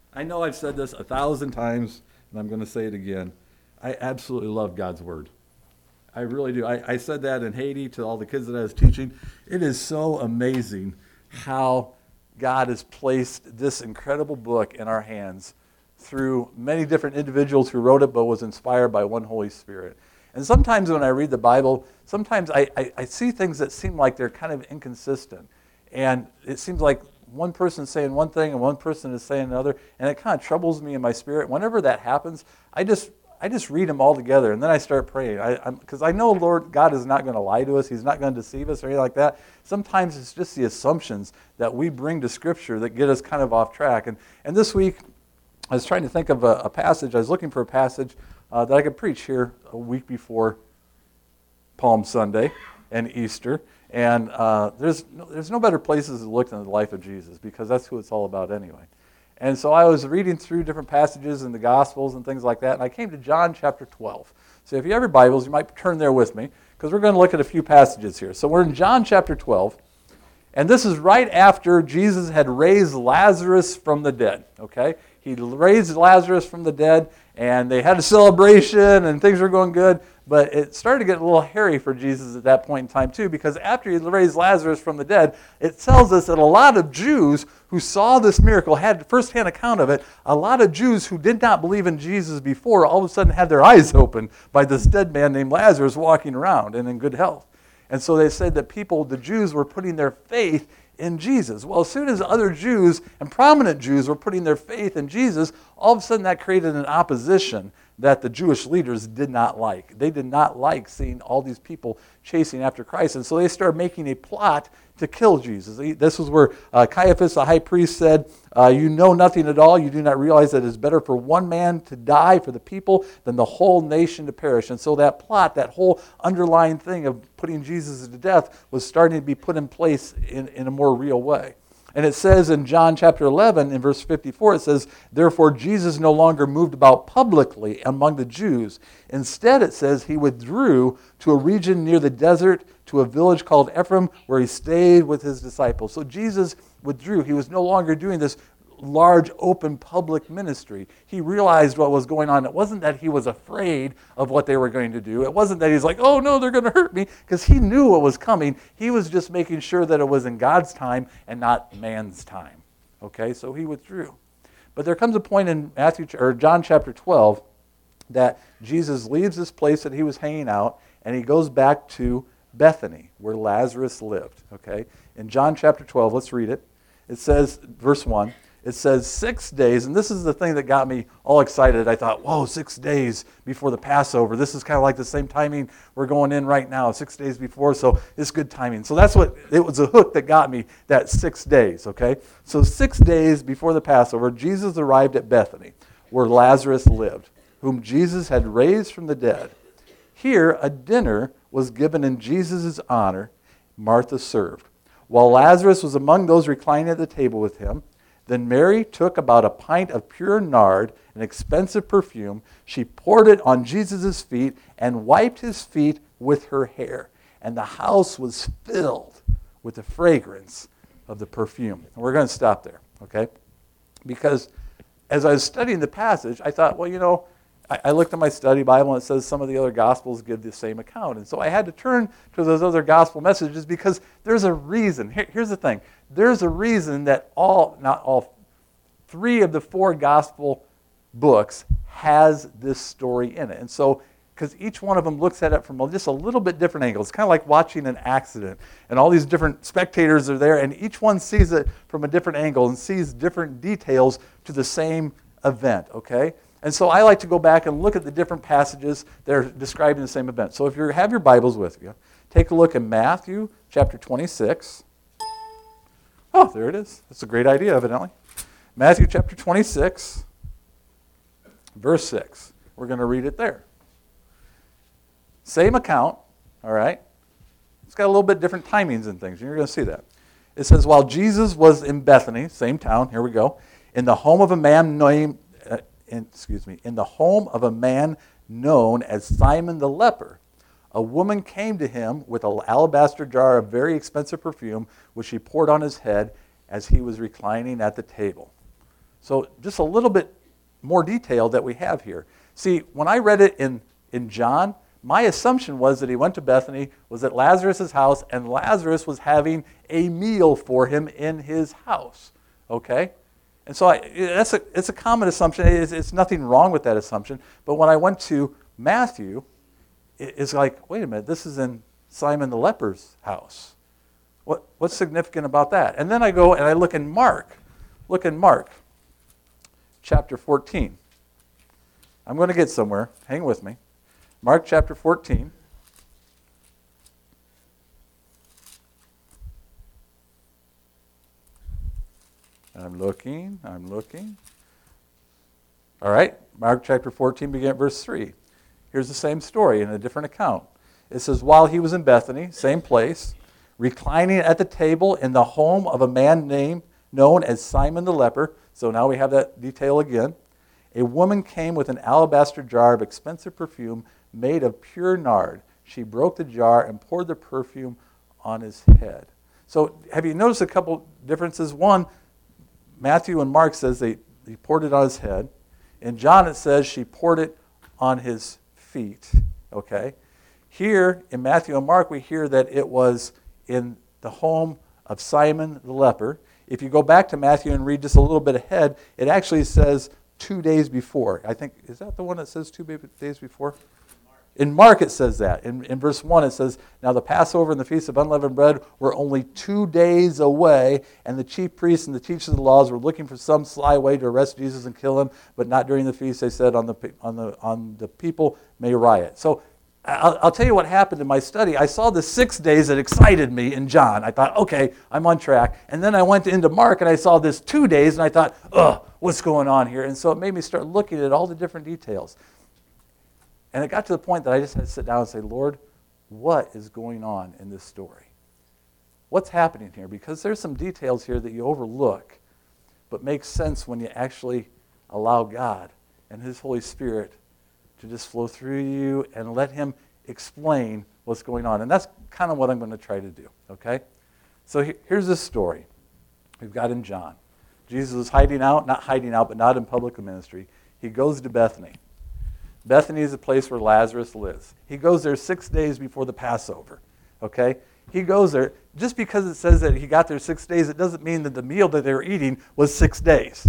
I know I've said this 1,000 times, and I'm going to say it again. I absolutely love God's Word. I really do. I said that in Haiti to all the kids that I was teaching. It is so amazing how God has placed this incredible book in our hands through many different individuals who wrote it, but was inspired by one Holy Spirit. And sometimes when I read the Bible, sometimes I see things that seem like they're kind of inconsistent. And it seems like one person is saying one thing and one person is saying another, and it kind of troubles me in my spirit. Whenever that happens, I just read them all together, and then I start praying. Because I know, Lord, God is not going to lie to us. He's not going to deceive us or anything like that. Sometimes it's just the assumptions that we bring to Scripture that get us kind of off track. And this week, I was trying to think of a passage. I was looking for a passage that I could preach here a week before Palm Sunday and Easter. And there's no better places to look than the life of Jesus, because that's who it's all about anyway. And so I was reading through different passages in the Gospels and things like that, and I came to John chapter 12. So if you have your Bibles, you might turn there with me, because we're going to look at a few passages here. So we're in John chapter 12, and this is right after Jesus had raised Lazarus from the dead, okay? He raised Lazarus from the dead, and they had a celebration, and things were going good. But it started to get a little hairy for Jesus at that point in time too, because after he raised Lazarus from the dead, it tells us that a lot of Jews who saw this miracle, had first-hand account of it, a lot of Jews who did not believe in Jesus before all of a sudden had their eyes opened by this dead man named Lazarus walking around and in good health. And so they said that the Jews were putting their faith in Jesus. Well, as soon as other Jews and prominent Jews were putting their faith in Jesus, all of a sudden that created an opposition that the Jewish leaders did not like. They did not like seeing all these people chasing after Christ. And so they started making a plot to kill Jesus. This was where Caiaphas, the high priest, said, you know nothing at all. You do not realize that it is better for one man to die for the people than the whole nation to perish. And so that plot, that whole underlying thing of putting Jesus to death, was starting to be put in place in a more real way. And it says in John chapter 11, in verse 54, it says, therefore Jesus no longer moved about publicly among the Jews. Instead, it says, he withdrew to a region near the desert, to a village called Ephraim, where he stayed with his disciples. So Jesus withdrew. He was no longer doing this large, open, public ministry. He realized what was going on. It wasn't that he was afraid of what they were going to do. It wasn't that he's like, oh no, they're going to hurt me, because he knew what was coming. He was just making sure that it was in God's time and not man's time. Okay, so he withdrew. But there comes a point in John chapter 12 that Jesus leaves this place that he was hanging out, and he goes back to Bethany, where Lazarus lived. Okay, in John chapter 12, let's read it. It says, verse 1, it says 6 days, and this is the thing that got me all excited. I thought, whoa, 6 days before the Passover. This is kind of like the same timing we're going in right now, 6 days before, so it's good timing. So that's what, it was a hook that got me, that 6 days, okay? So 6 days before the Passover, Jesus arrived at Bethany, where Lazarus lived, whom Jesus had raised from the dead. Here, a dinner was given in Jesus' honor. Martha served, while Lazarus was among those reclining at the table with him. Then Mary took about a pint of pure nard, an expensive perfume. She poured it on Jesus' feet and wiped his feet with her hair. And the house was filled with the fragrance of the perfume. And we're going to stop there, okay? Because as I was studying the passage, I thought, well, you know, I looked at my study Bible and it says some of the other Gospels give the same account. And so I had to turn to those other Gospel messages because there's a reason. Here's the thing. There's a reason that not all, 3 of the 4 Gospel books has this story in it. And so, because each one of them looks at it from just a little bit different angle. It's kind of like watching an accident. And all these different spectators are there, and each one sees it from a different angle and sees different details to the same event, okay? And so I like to go back and look at the different passages that are describing the same event. So if you have your Bibles with you, take a look at Matthew chapter 26. Oh, there it is. That's a great idea, evidently. Matthew chapter 26, verse 6. We're going to read it there. Same account, all right? It's got a little bit different timings and things. You're going to see that. It says, while Jesus was in Bethany, same town, here we go, in the home of a man named... in the home of a man known as Simon the leper, a woman came to him with an alabaster jar of very expensive perfume, which she poured on his head as he was reclining at the table. So just a little bit more detail that we have here. See, when I read it in John, my assumption was that he went to Bethany, was at Lazarus' house, and Lazarus was having a meal for him in his house. Okay? And so it's a common assumption. It's nothing wrong with that assumption. But when I went to Matthew, it's like, wait a minute, this is in Simon the leper's house. What's significant about that? And then I go and I look in Mark. Look in Mark, chapter 14. I'm going to get somewhere. Hang with me. Mark chapter 14. I'm looking. All right, Mark chapter 14, beginning at verse 3. Here's the same story in a different account. It says, while he was in Bethany, same place, reclining at the table in the home of a man known as Simon the leper. So now we have that detail again. A woman came with an alabaster jar of expensive perfume made of pure nard. She broke the jar and poured the perfume on his head. So have you noticed a couple differences? One, Matthew and Mark says he poured it on his head. In John it says she poured it on his feet. Okay? Here in Matthew and Mark we hear that it was in the home of Simon the leper. If you go back to Matthew and read just a little bit ahead, it actually says 2 days before. I think, is that the one that says 2 days before? In Mark it says that. In verse 1 it says, now the Passover and the Feast of Unleavened Bread were only 2 days away, and the chief priests and the teachers of the laws were looking for some sly way to arrest Jesus and kill him, but not during the feast, they said, on the people may riot. So I'll tell you what happened in my study. I saw the 6 days that excited me in John. I thought, okay, I'm on track. And then I went into Mark and I saw this 2 days and I thought, what's going on here? And so it made me start looking at all the different details. And it got to the point that I just had to sit down and say, Lord, what is going on in this story? What's happening here? Because there's some details here that you overlook, but make sense when you actually allow God and His Holy Spirit to just flow through you and let Him explain what's going on. And that's kind of what I'm going to try to do, okay? So here's this story we've got in John. Jesus is hiding out, not hiding out, but not in public ministry. He goes to Bethany. Bethany is the place where Lazarus lives. He goes there 6 days before the Passover, okay? He goes there. Just because it says that he got there 6 days, it doesn't mean that the meal that they were eating was 6 days.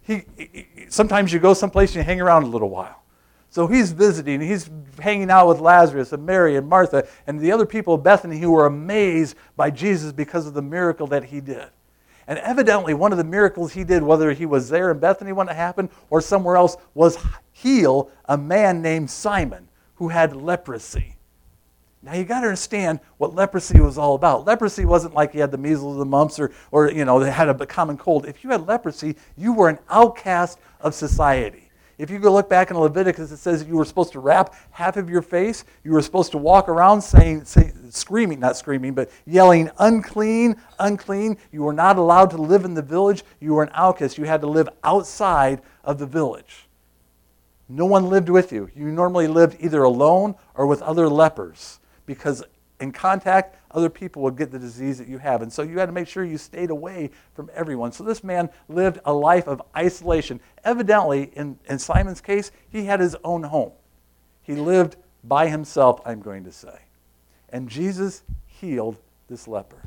Sometimes you go someplace and you hang around a little while. So he's visiting, he's hanging out with Lazarus and Mary and Martha and the other people of Bethany who were amazed by Jesus because of the miracle that he did. And evidently one of the miracles he did, whether he was there in Bethany when it happened or somewhere else, was heal a man named Simon who had leprosy. Now you got to understand what leprosy was all about. Leprosy wasn't like you had the measles or the mumps or they had a common cold. If you had leprosy, you were an outcast of society. If you go look back in Leviticus, it says you were supposed to wrap half of your face. You were supposed to walk around screaming, not screaming, but yelling, unclean, unclean. You were not allowed to live in the village. You were an outcast. You had to live outside of the village. No one lived with you. You normally lived either alone or with other lepers because in contact, other people would get the disease that you have. And so you had to make sure you stayed away from everyone. So this man lived a life of isolation. Evidently, in Simon's case, he had his own home. He lived by himself, I'm going to say. And Jesus healed this leper.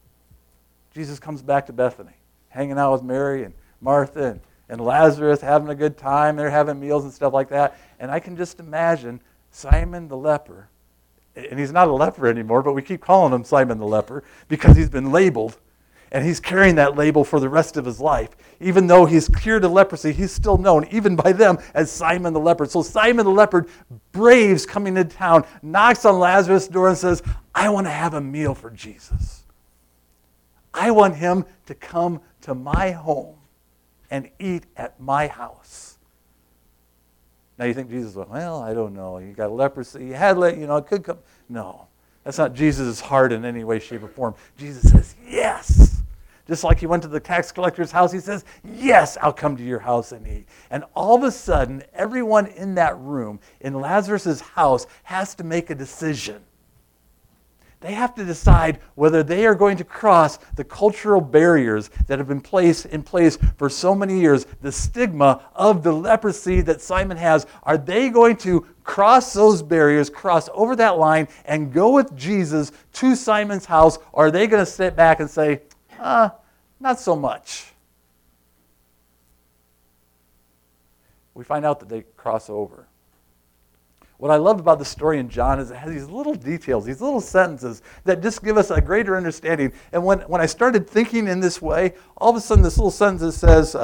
Jesus comes back to Bethany, hanging out with Mary and Martha and Lazarus, having a good time. They're having meals and stuff like that. And I can just imagine Simon the leper. And he's not a leper anymore, but we keep calling him Simon the leper because he's been labeled. And he's carrying that label for the rest of his life. Even though he's cured of leprosy, he's still known, even by them, as Simon the leper. So Simon the leper braves coming into town, knocks on Lazarus' door and says, I want to have a meal for Jesus. I want him to come to my home and eat at my house. Now you think Jesus went, well, I don't know. You got leprosy. You had, it could come. No, that's not Jesus' heart in any way, shape, or form. Jesus says, yes. Just like he went to the tax collector's house, he says, yes, I'll come to your house and eat. And all of a sudden, everyone in that room, in Lazarus' house, has to make a decision. They have to decide whether they are going to cross the cultural barriers that have been in place for so many years, the stigma of the leprosy that Simon has. Are they going to cross those barriers, cross over that line, and go with Jesus to Simon's house, or are they going to sit back and say, not so much? We find out that they cross over. What I love about the story in John is it has these little details, these little sentences that just give us a greater understanding. And when I started thinking in this way, all of a sudden this little sentence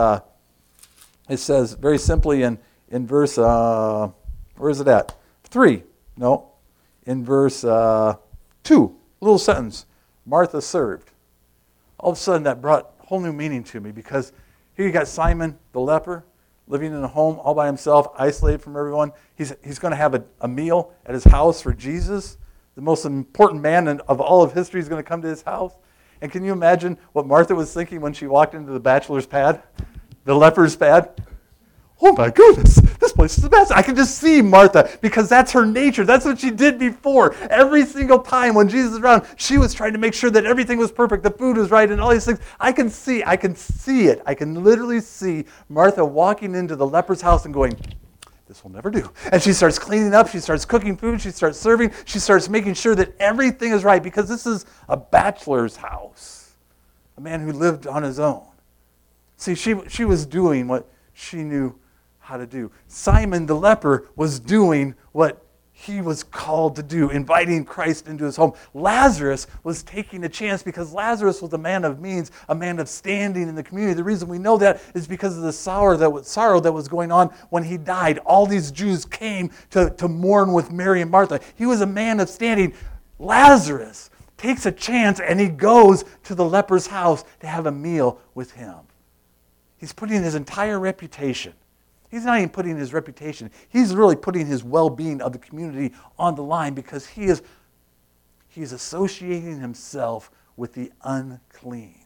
says very simply in verse, where is it at? 3. No. In verse 2, little sentence, Martha served. All of a sudden that brought whole new meaning to me, because here you got Simon the leper, living in a home all by himself, isolated from everyone. He's going to have a meal at his house for Jesus. The most important man of all of history is going to come to his house. And can you imagine what Martha was thinking when she walked into the bachelor's pad, the leper's pad? Oh my goodness, this place is the best. I can just see Martha, because that's her nature. That's what she did before. Every single time when Jesus was around, she was trying to make sure that everything was perfect, the food was right, and all these things. I can see it. I can literally see Martha walking into the leper's house and going, this will never do. And she starts cleaning up, she starts cooking food, she starts serving, she starts making sure that everything is right, because this is a bachelor's house, a man who lived on his own. See, she was doing what she knew how to do. Simon the leper was doing what he was called to do, inviting Christ into his home. Lazarus was taking a chance, because Lazarus was a man of means, a man of standing in the community. The reason we know that is because of the sorrow that was going on when he died. All these Jews came to mourn with Mary and Martha. He was a man of standing. Lazarus takes a chance and he goes to the leper's house to have a meal with him. He's putting his entire reputation. He's not even putting his reputation. He's really putting his well-being of the community on the line, because he is associating himself with the unclean.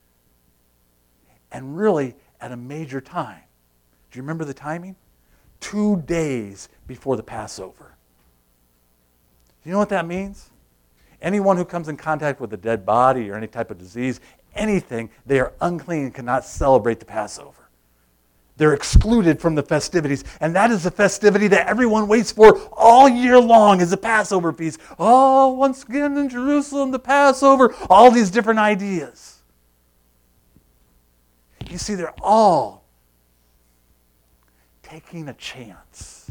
And really at a major time. Do you remember the timing? 2 days before the Passover. You know what that means? Anyone who comes in contact with a dead body or any type of disease, anything, they are unclean and cannot celebrate the Passover. They're excluded from the festivities. And that is the festivity that everyone waits for all year long, is the Passover feast. Oh, once again in Jerusalem, the Passover. All these different ideas. You see, they're all taking a chance.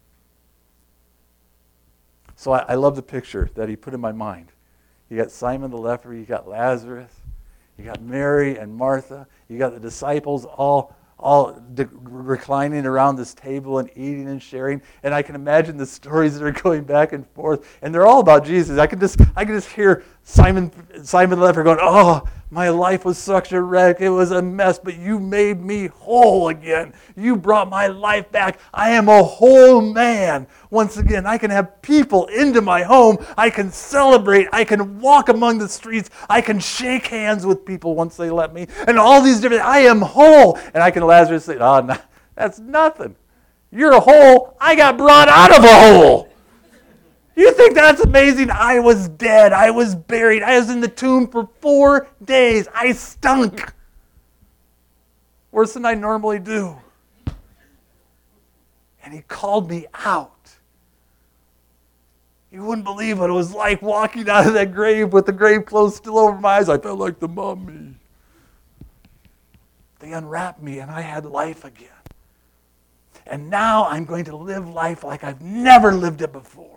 So I love the picture that he put in my mind. You got Simon the leper, you got Lazarus, you got Mary and Martha, you got the disciples all reclining around this table and eating and sharing. And I can imagine the stories that are going back and forth. And they're all about Jesus. I can just hear Simon the leper going, oh, my life was such a wreck. It was a mess, but you made me whole again. You brought my life back. I am a whole man. Once again, I can have people into my home. I can celebrate. I can walk among the streets. I can shake hands with people once they let me. And all these different, I am whole. And I can Lazarus say, oh, no, that's nothing. You're a hole. I got brought out of a hole. You think that's amazing? I was dead. I was buried. I was in the tomb for 4 days. I stunk. Worse than I normally do. And he called me out. You wouldn't believe what it was like walking out of that grave with the grave clothes still over my eyes. I felt like the mummy. They unwrapped me and I had life again. And now I'm going to live life like I've never lived it before.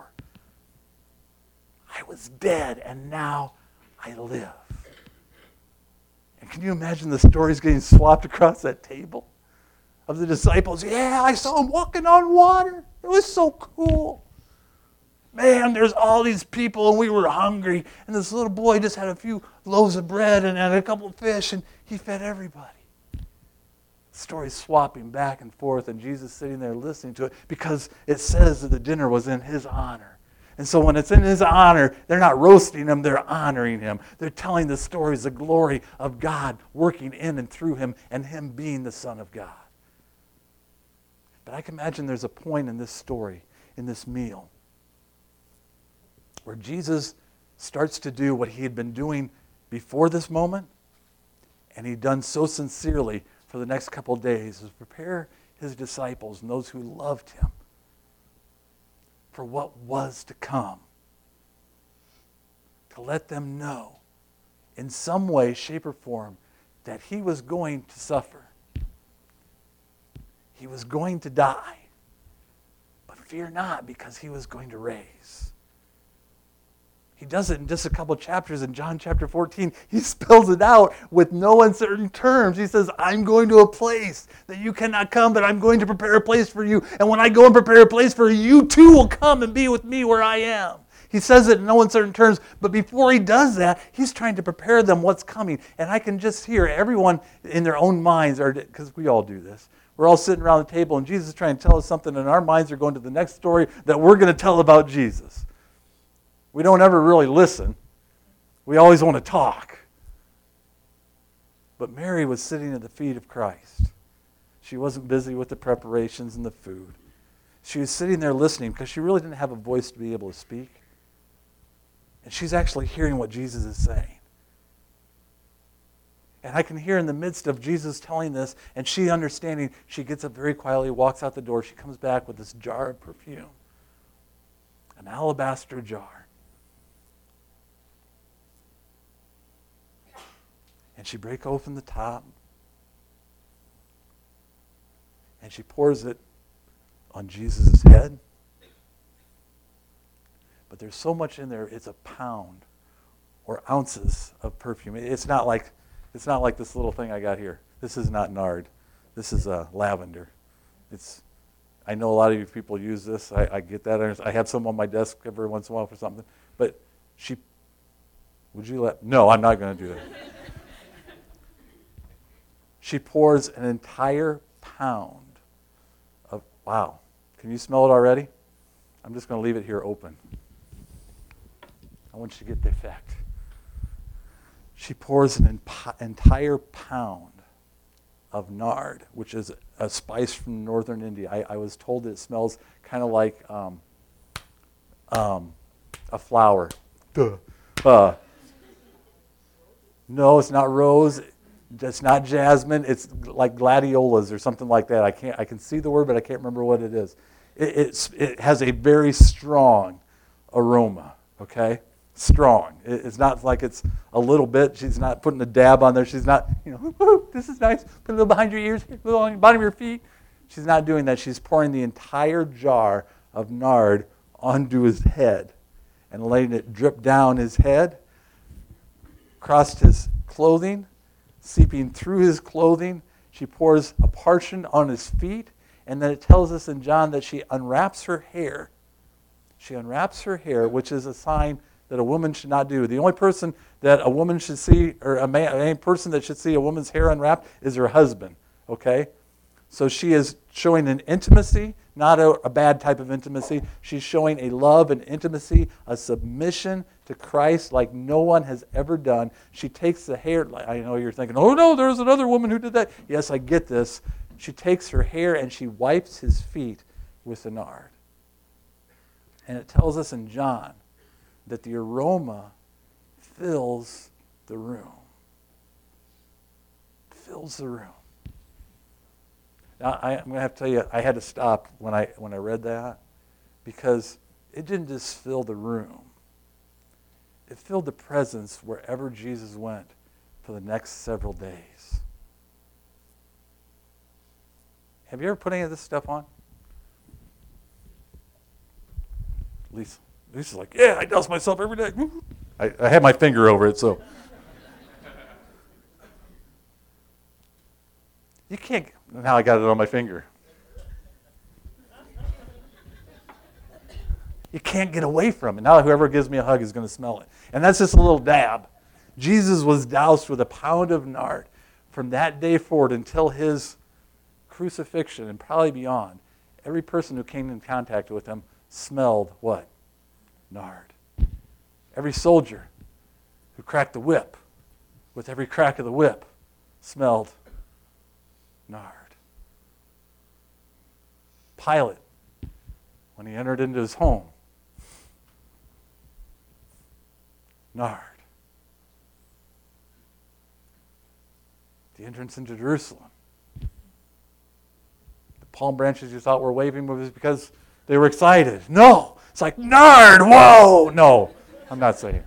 I was dead, and now I live. And can you imagine the stories getting swapped across that table of the disciples? Yeah, I saw him walking on water. It was so cool. Man, there's all these people, and we were hungry. And this little boy just had a few loaves of bread and a couple of fish, and he fed everybody. Stories swapping back and forth, and Jesus sitting there listening to it, because it says that the dinner was in his honor. And so when it's in his honor, they're not roasting him, they're honoring him. They're telling the stories, the glory of God working in and through him, and him being the Son of God. But I can imagine there's a point in this story, in this meal, where Jesus starts to do what he had been doing before this moment, and he'd done so sincerely for the next couple of days, is prepare his disciples and those who loved him for what was to come. To let them know in some way, shape, or form that he was going to suffer. He was going to die. But fear not, because he was going to raise. He does it in just a couple chapters. In John chapter 14, he spells it out with no uncertain terms. He says, I'm going to a place that you cannot come, but I'm going to prepare a place for you. And when I go and prepare a place for you, you too will come and be with me where I am. He says it in no uncertain terms, but before he does that, he's trying to prepare them what's coming. And I can just hear everyone in their own minds, because we all do this. We're all sitting around the table, and Jesus is trying to tell us something, and our minds are going to the next story that we're going to tell about Jesus. We don't ever really listen. We always want to talk. But Mary was sitting at the feet of Christ. She wasn't busy with the preparations and the food. She was sitting there listening because she really didn't have a voice to be able to speak. And she's actually hearing what Jesus is saying. And I can hear in the midst of Jesus telling this, and she understanding, she gets up very quietly, walks out the door. She comes back with this jar of perfume, an alabaster jar. And she breaks open the top, and she pours it on Jesus' head. But there's so much in there, it's a pound or ounces of perfume. It's not like this little thing I got here. This is not nard. This is lavender. I know a lot of you people use this. I get that. I have some on my desk every once in a while for something. But no, I'm not going to do that. She pours an entire pound of, wow. Can you smell it already? I'm just going to leave it here open. I want you to get the effect. She pours an entire pound of nard, which is a spice from northern India. I was told that it smells kind of like a flower. No, it's not rose. It's not jasmine. It's like gladiolas or something like that. I can see the word, but I can't remember what it is. It has a very strong aroma. Okay, strong. It's not like it's a little bit. She's not putting a dab on there. She's not, this is nice. Put a little behind your ears, a little on the bottom of your feet. She's not doing that. She's pouring the entire jar of nard onto his head and letting it drip down his head, across his clothing, seeping through his clothing. She pours a portion on his feet, and then it tells us in John that she unwraps her hair. She unwraps her hair, which is a sign that a woman should not do. The only person that a woman should see, or any person that should see a woman's hair unwrapped is her husband, okay? So she is showing an intimacy, not a bad type of intimacy. She's showing a love and intimacy, a submission to Christ like no one has ever done. She takes the hair. I know you're thinking, oh no, there's another woman who did that. Yes, I get this. She takes her hair and she wipes his feet with the nard. And it tells us in John that the aroma fills the room. Fills the room. Now, I'm going to have to tell you, I had to stop when I read that, because it didn't just fill the room. It filled the presence wherever Jesus went for the next several days. Have you ever put any of this stuff on? Lisa's like, yeah, I douse myself every day. I had my finger over it, so. You can't, now I got it on my finger. You can't get away from it. Now whoever gives me a hug is going to smell it. And that's just a little dab. Jesus was doused with a pound of nard from that day forward until his crucifixion and probably beyond. Every person who came in contact with him smelled what? Nard. Every soldier who cracked the whip, with every crack of the whip, smelled nard. Pilate, when he entered into his home, nard. The entrance into Jerusalem. The palm branches you thought were waving was because they were excited. No, it's like nard, whoa! No, I'm not saying.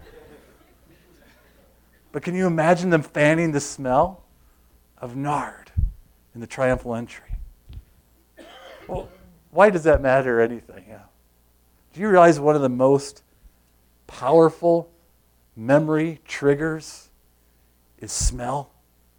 But can you imagine them fanning the smell of nard in the triumphal entry? Well, why does that matter or anything? Yeah. Do you realize one of the most powerful memory triggers is smell?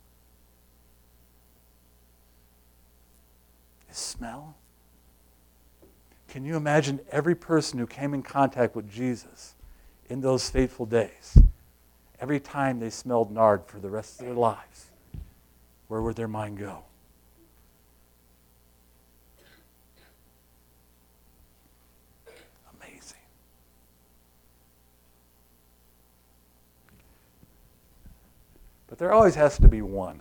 Is smell? Can you imagine every person who came in contact with Jesus in those fateful days, every time they smelled nard for the rest of their lives, where would their mind go? Amazing. But there always has to be one.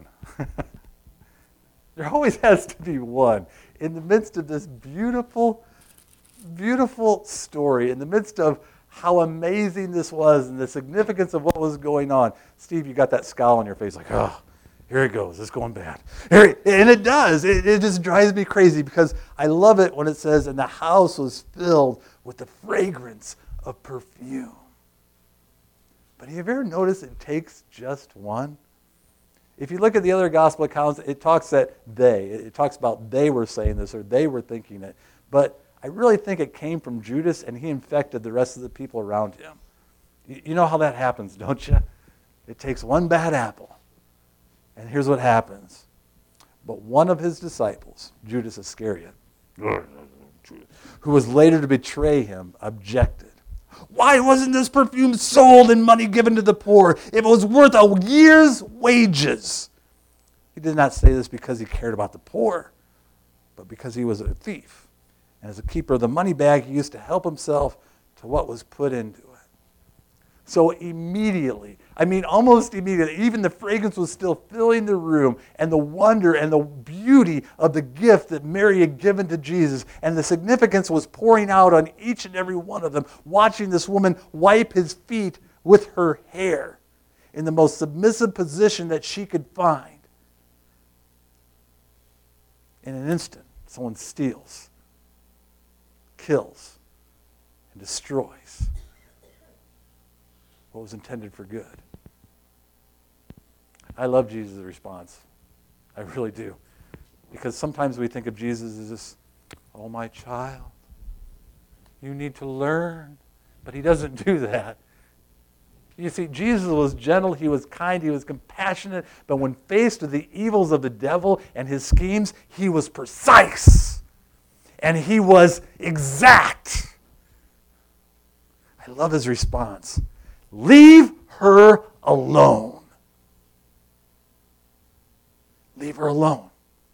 There always has to be one. In the midst of this beautiful, beautiful story, in the midst of how amazing this was and the significance of what was going on. Steve, you got that scowl on your face like, oh, here it goes. It's going bad. And it does. It just drives me crazy because I love it when it says, and the house was filled with the fragrance of perfume. But have you ever noticed it takes just one? If you look at the other gospel accounts, it talks about they were saying this or they were thinking it. But I really think it came from Judas and he infected the rest of the people around him. You know how that happens, don't you? It takes one bad apple. And here's what happens. But one of his disciples, Judas Iscariot, who was later to betray him, objected. Why wasn't this perfume sold and money given to the poor if it was worth a year's wages? He did not say this because he cared about the poor, but because he was a thief. And as a keeper of the money bag, he used to help himself to what was put into it. So immediately, almost immediately, even the fragrance was still filling the room, and the wonder and the beauty of the gift that Mary had given to Jesus, and the significance was pouring out on each and every one of them, watching this woman wipe his feet with her hair in the most submissive position that she could find. In an instant, someone steals, kills, and destroys what was intended for good. I love Jesus' response. I really do. Because sometimes we think of Jesus as this, oh, my child, you need to learn. But he doesn't do that. You see, Jesus was gentle, he was kind, he was compassionate, but when faced with the evils of the devil and his schemes, he was precise. And he was exact. I love his response. Leave her alone. Leave her alone.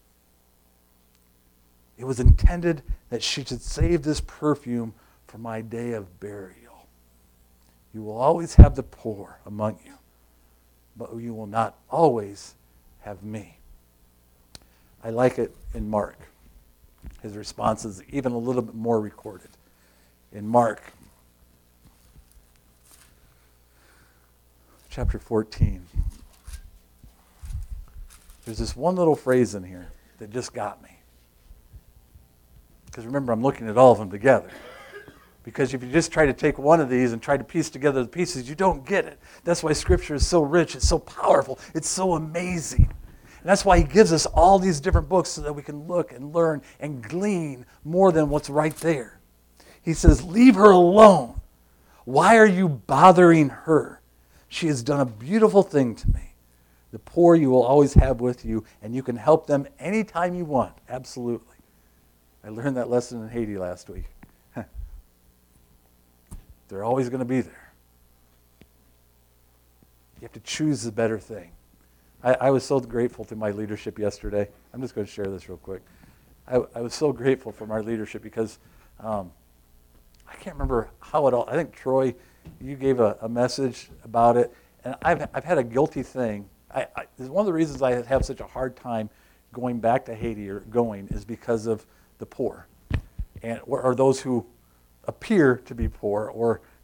It was intended that she should save this perfume for my day of burial. You will always have the poor among you, but you will not always have me. I like it in Mark. His response is even a little bit more recorded. In Mark chapter 14, there's this one little phrase in here that just got me. Because remember, I'm looking at all of them together. Because if you just try to take one of these and try to piece together the pieces, you don't get it. That's why Scripture is so rich, it's so powerful, it's so amazing. And that's why he gives us all these different books so that we can look and learn and glean more than what's right there. He says, leave her alone. Why are you bothering her? She has done a beautiful thing to me. The poor you will always have with you, and you can help them anytime you want. Absolutely. I learned that lesson in Haiti last week. They're always going to be there. You have to choose the better thing. I was so grateful to my leadership yesterday. I'm just going to share this real quick. I was so grateful for my leadership because I can't remember how it all, I think Troy, you gave a message about it, and I've had a guilty thing. One of the reasons I have such a hard time going back to Haiti is because of the poor, or those who appear to be poor or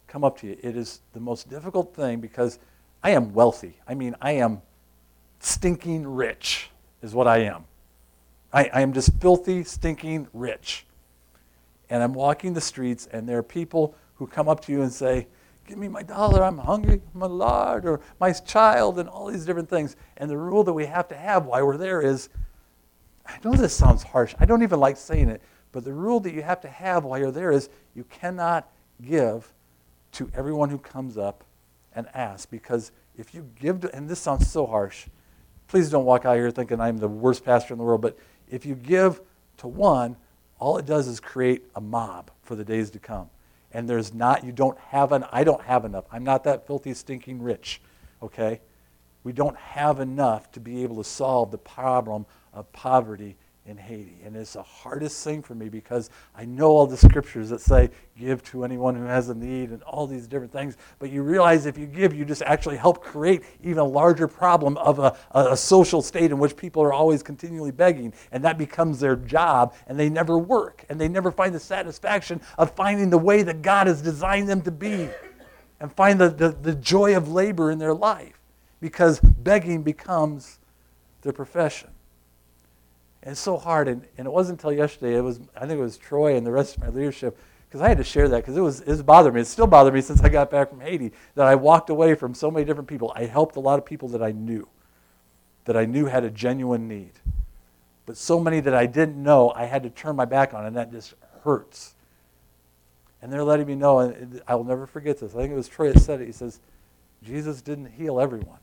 come up to you. It is the most difficult thing because I am wealthy. I mean, I am stinking rich is what I am. I am just filthy, stinking rich. And I'm walking the streets, and there are people who come up to you and say, give me my dollar, I'm hungry, my lord, or my child, and all these different things. And the rule that we have to have while we're there is, I know this sounds harsh, I don't even like saying it, but the rule that you have to have while you're there is you cannot give to everyone who comes up and asks, because if you give to, and this sounds so harsh, please don't walk out here thinking I'm the worst pastor in the world, but if you give to one, all it does is create a mob for the days to come. And I don't have enough. I'm not that filthy, stinking rich, okay? We don't have enough to be able to solve the problem of poverty in Haiti. And it's the hardest thing for me because I know all the scriptures that say, give to anyone who has a need and all these different things. But you realize if you give, you just actually help create even a larger problem of a social state in which people are always continually begging. And that becomes their job, and they never work. And they never find the satisfaction of finding the way that God has designed them to be and find the joy of labor in their life, because begging becomes their profession. And it's so hard, and it wasn't until yesterday, I think it was Troy and the rest of my leadership, because I had to share that, because it was bothered me. It still bothered me since I got back from Haiti, that I walked away from so many different people. I helped a lot of people that I knew had a genuine need. But so many that I didn't know, I had to turn my back on, and that just hurts. And they're letting me know, and I will never forget this. I think it was Troy that said it. He says, Jesus didn't heal everyone.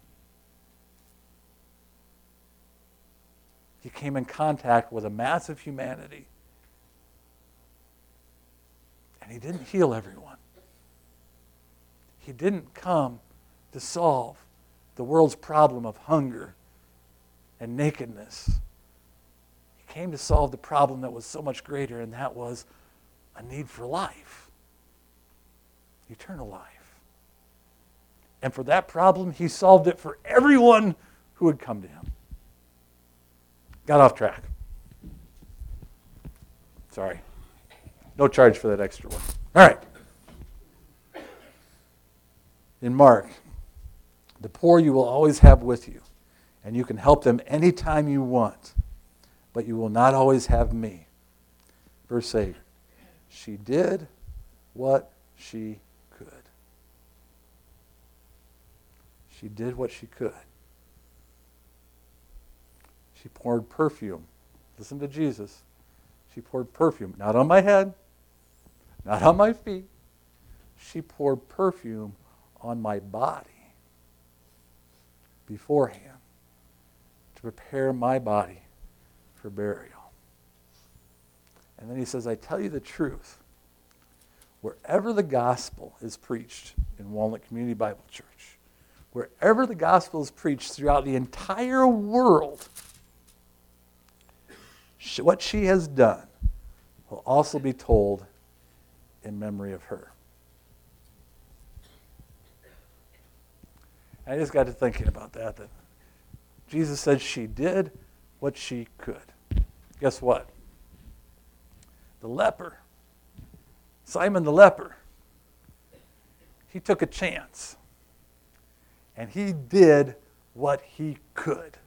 He came in contact with a mass of humanity. And he didn't heal everyone. He didn't come to solve the world's problem of hunger and nakedness. He came to solve the problem that was so much greater, and that was a need for life. Eternal life. And for that problem, he solved it for everyone who would come to him. Got off track. Sorry. No charge for that extra one. All right. In Mark, the poor you will always have with you, and you can help them anytime you want, but you will not always have me. Verse 8, she did what she could. She did what she could. She poured perfume. Listen to Jesus. She poured perfume, not on my head, not on my feet. She poured perfume on my body beforehand to prepare my body for burial. And then he says, I tell you the truth. Wherever the gospel is preached in Walnut Community Bible Church, wherever the gospel is preached throughout the entire world, what she has done will also be told in memory of her. I just got to thinking about that Jesus said she did what she could. Guess what? The leper, Simon the leper, he took a chance. And he did what he could.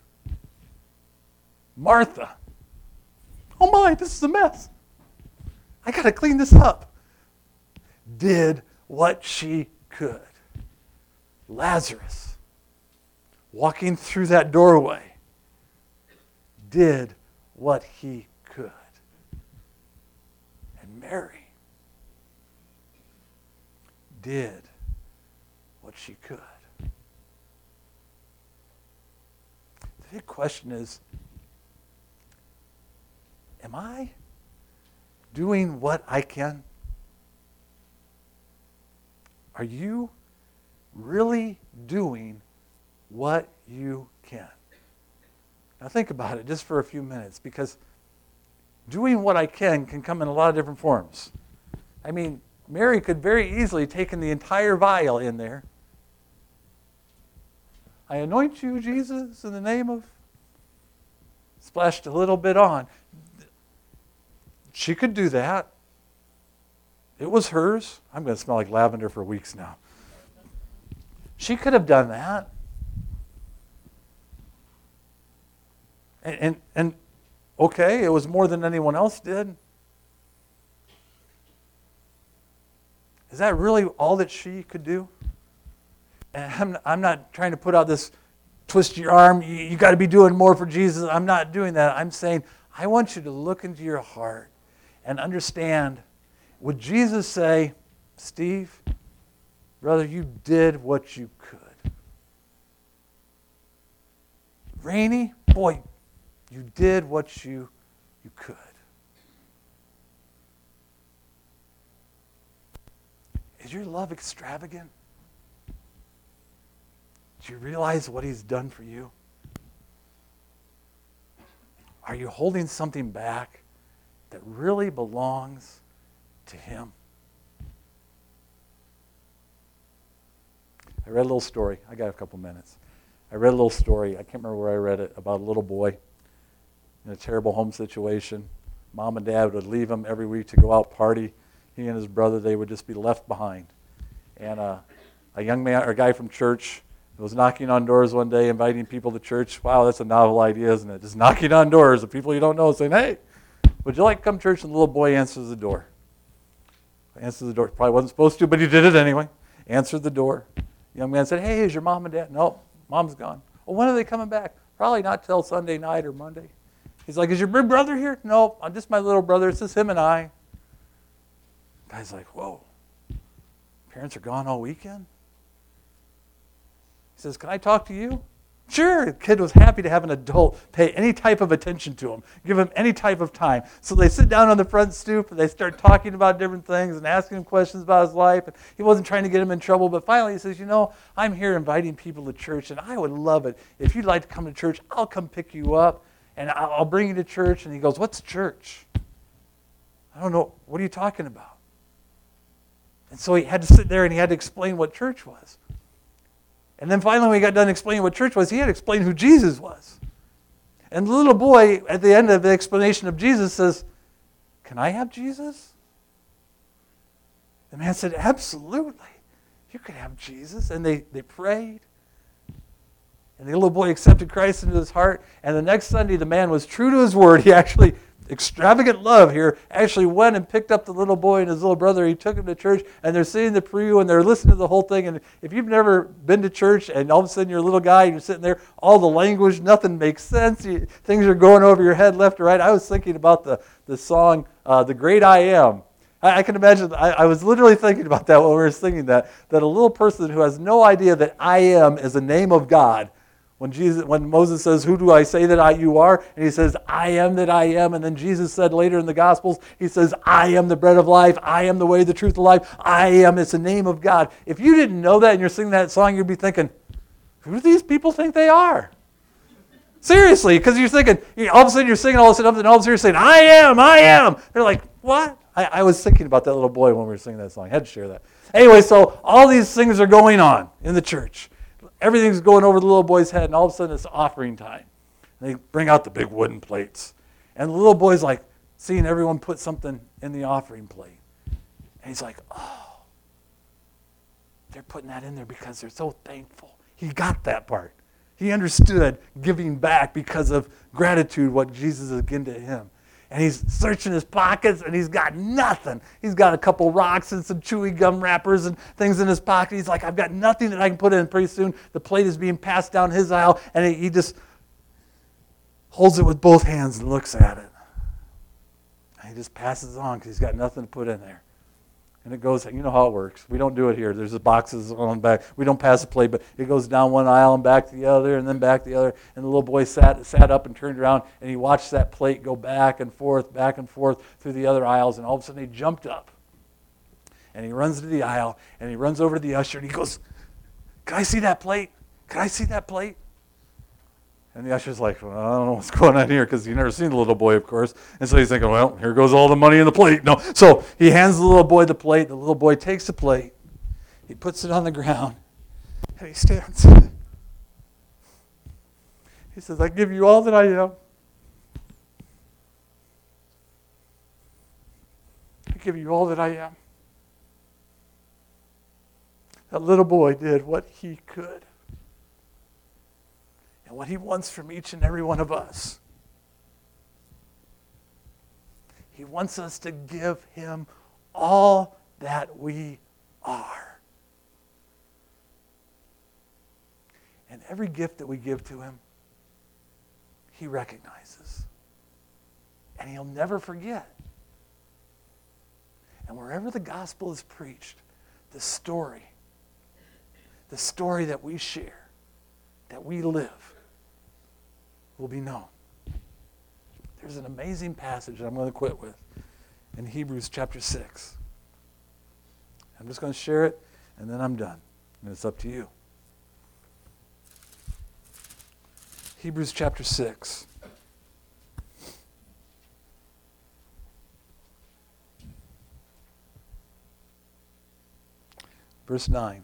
Martha, oh my, this is a mess. I got to clean this up. Did what she could. Lazarus, walking through that doorway, did what he could. And Mary did what she could. The big question is, am I doing what I can? Are you really doing what you can? Now think about it just for a few minutes, because doing what I can come in a lot of different forms. I mean, Mary could very easily take in the entire vial in there. I anoint you, Jesus, in the name of... Splashed a little bit on. She could do that. It was hers. I'm going to smell like lavender for weeks now. She could have done that. And okay, it was more than anyone else did. Is that really all that she could do? And I'm not trying to put out this twist your arm, you got to be doing more for Jesus. I'm not doing that. I'm saying I want you to look into your heart and understand, would Jesus say, Steve, brother, you did what you could. Rainey, boy, you did what you could. Is your love extravagant? Do you realize what he's done for you? Are you holding something back that really belongs to him? I read a little story. I got a couple minutes. I read a little story. I can't remember where I read it, about a little boy in a terrible home situation. Mom and dad would leave him every week to go out party. He and his brother, they would just be left behind. And a young man, or a guy from church, was knocking on doors one day, inviting people to church. Wow, that's a novel idea, isn't it? Just knocking on doors of people you don't know, saying, hey, would you like to come to church? And the little boy answers the door. Answers the door. Probably wasn't supposed to, but he did it anyway. Answered the door. The young man said, hey, is your mom and dad? No, mom's gone. Well, when are they coming back? Probably not till Sunday night or Monday. He's like, is your big brother here? No, I'm just my little brother. It's just him and I. The guy's like, whoa. Parents are gone all weekend? He says, can I talk to you? Sure. The kid was happy to have an adult pay any type of attention to him, give him any type of time. So they sit down on the front stoop and they start talking about different things and asking him questions about his life. And he wasn't trying to get him in trouble, but finally he says, I'm here inviting people to church, and I would love it. If you'd like to come to church, I'll come pick you up, and I'll bring you to church. And he goes, what's church? I don't know. What are you talking about? And so he had to sit there and he had to explain what church was. And then finally when he got done explaining what church was, he had to explain who Jesus was. And the little boy, at the end of the explanation of Jesus, says, can I have Jesus? The man said, absolutely. You could have Jesus. And they prayed. And the little boy accepted Christ into his heart. And the next Sunday, the man was true to his word. He actually, extravagant love here, actually went and picked up the little boy and his little brother. He took him to church, and they're sitting in the pew, and they're listening to the whole thing. And if you've never been to church, and all of a sudden you're a little guy, and you're sitting there, all the language, nothing makes sense. Things are going over your head left or right. I was thinking about the song, The Great I Am. I can imagine, I was literally thinking about that when we were singing that a little person who has no idea that I am is a name of God. When Moses says, who do I say that you are? And he says, I am that I am. And then Jesus said later in the Gospels, he says, I am the bread of life. I am the way, the truth, the life. I am. It's the name of God. If you didn't know that and you're singing that song, you'd be thinking, who do these people think they are? Seriously, because you're thinking, all of a sudden you're singing all this stuff, and all of a sudden you're saying, I am. They're like, what? I was thinking about that little boy when we were singing that song. I had to share that. Anyway, so all these things are going on in the church. Everything's going over the little boy's head, and all of a sudden it's offering time. And they bring out the big wooden plates. And the little boy's like seeing everyone put something in the offering plate. And he's like, oh, they're putting that in there because they're so thankful. He got that part. He understood giving back because of gratitude, what Jesus has given to him. And he's searching his pockets, and he's got nothing. He's got a couple rocks and some chewy gum wrappers and things in his pocket. He's like, I've got nothing that I can put in. Pretty soon, the plate is being passed down his aisle, and he just holds it with both hands and looks at it. And he just passes it on because he's got nothing to put in there. And it goes, you know how it works. We don't do it here. There's the boxes on the back. We don't pass the plate, but it goes down one aisle and back to the other and then back to the other. And the little boy sat up and turned around, and he watched that plate go back and forth through the other aisles. And all of a sudden he jumped up. And he runs to the aisle, and he runs over to the usher, and he goes, can I see that plate? Can I see that plate? And the usher's like, well, I don't know what's going on here, because you've never seen the little boy, of course. And so he's thinking, well, here goes all the money in the plate. No. So he hands the little boy the plate. The little boy takes the plate. He puts it on the ground. And he stands. He says, I give you all that I am. I give you all that I am. That little boy did what he could. And what he wants from each and every one of us. He wants us to give him all that we are. And every gift that we give to him, he recognizes. And he'll never forget. And wherever the gospel is preached, the story that we share, that we live, will be known. There's an amazing passage that I'm going to quit with in Hebrews chapter 6. I'm just going to share it, and then I'm done. And it's up to you. Hebrews chapter 6. Verse 9.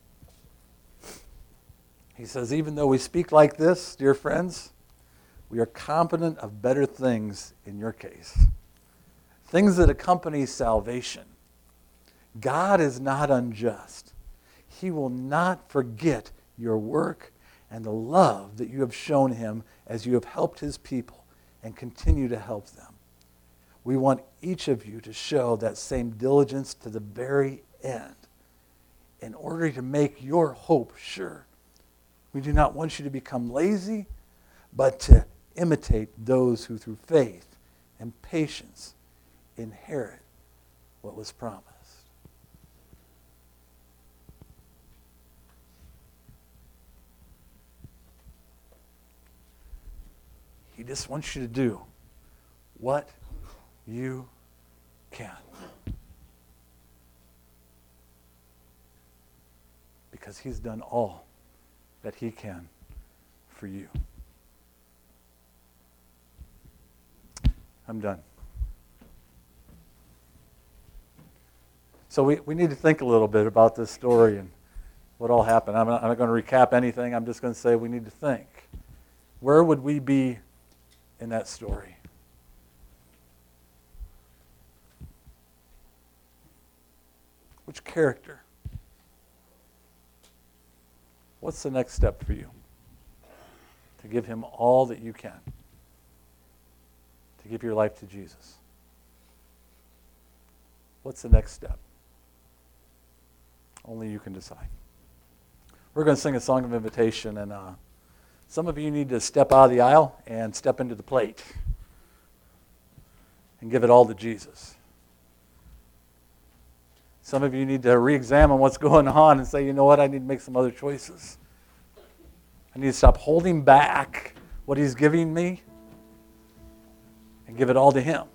He says, even though we speak like this, dear friends, we are confident of better things in your case. Things that accompany salvation. God is not unjust. He will not forget your work and the love that you have shown him as you have helped his people and continue to help them. We want each of you to show that same diligence to the very end in order to make your hope sure. We do not want you to become lazy, but to imitate those who through faith and patience inherit what was promised. He just wants you to do what you can. Because he's done all that he can for you. I'm done. So we need to think a little bit about this story and what all happened. I'm not going to recap anything. I'm just going to say we need to think. Where would we be in that story? Which character? What's the next step for you? To give him all that you can. To give your life to Jesus. What's the next step? Only you can decide. We're going to sing a song of invitation, and some of you need to step out of the aisle and step into the plate and give it all to Jesus. Some of you need to re-examine what's going on and say, you know what, I need to make some other choices. I need to stop holding back what he's giving me and give it all to him.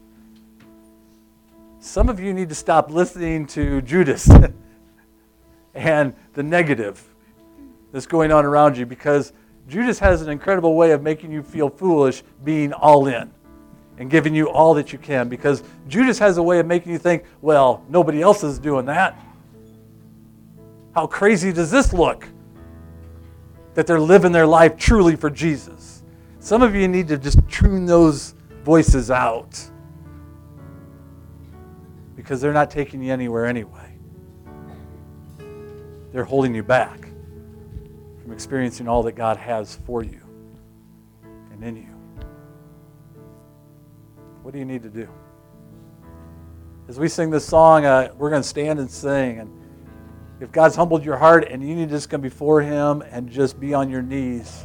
Some of you need to stop listening to Judas and the negative that's going on around you, because Judas has an incredible way of making you feel foolish being all in and giving you all that you can, because Judas has a way of making you think, well, nobody else is doing that. How crazy does this look? That they're living their life truly for Jesus. Some of you need to just tune those voices out, because they're not taking you anywhere anyway. They're holding you back from experiencing all that God has for you and in you. What do you need to do? As we sing this song, we're going to stand and sing. And if God's humbled your heart and you need to just come before him and just be on your knees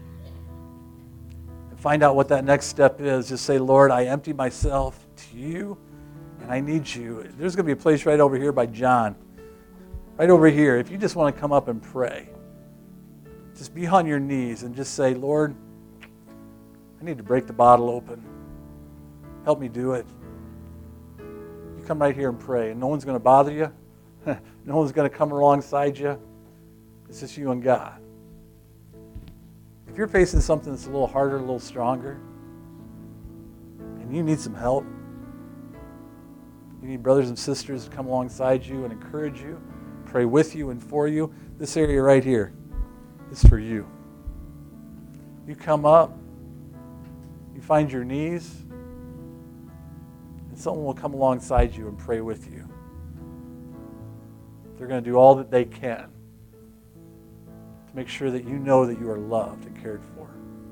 and find out what that next step is, just say, Lord, I empty myself to you and I need you. There's going to be a place right over here by John. Right over here. If you just want to come up and pray, just be on your knees and just say, Lord, I need to break the bottle open. Help me do it. You come right here and pray, and no one's going to bother you. No one's going to come alongside you. It's just you and God. If you're facing something that's a little harder, a little stronger, and you need some help, you need brothers and sisters to come alongside you and encourage you, pray with you and for you, this area right here is for you. You come up, you find your knees, and someone will come alongside you and pray with you. They're going to do all that they can to make sure that you know that you are loved and cared for.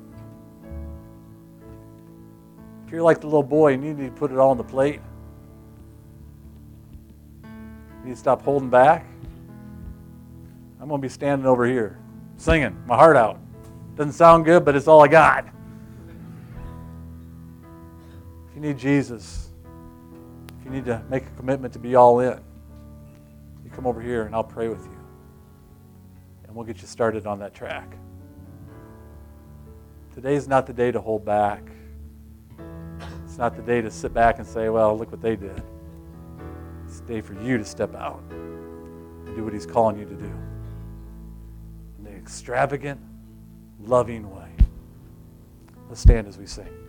If you're like the little boy and you need to put it all on the plate, you need to stop holding back, I'm going to be standing over here, singing my heart out. Doesn't sound good, but it's all I got. If you need Jesus, if you need to make a commitment to be all in, you come over here and I'll pray with you. And we'll get you started on that track. Today's not the day to hold back. It's not the day to sit back and say, well, look what they did. It's the day for you to step out and do what He's calling you to do. In the extravagant, loving way. Let's stand as we sing.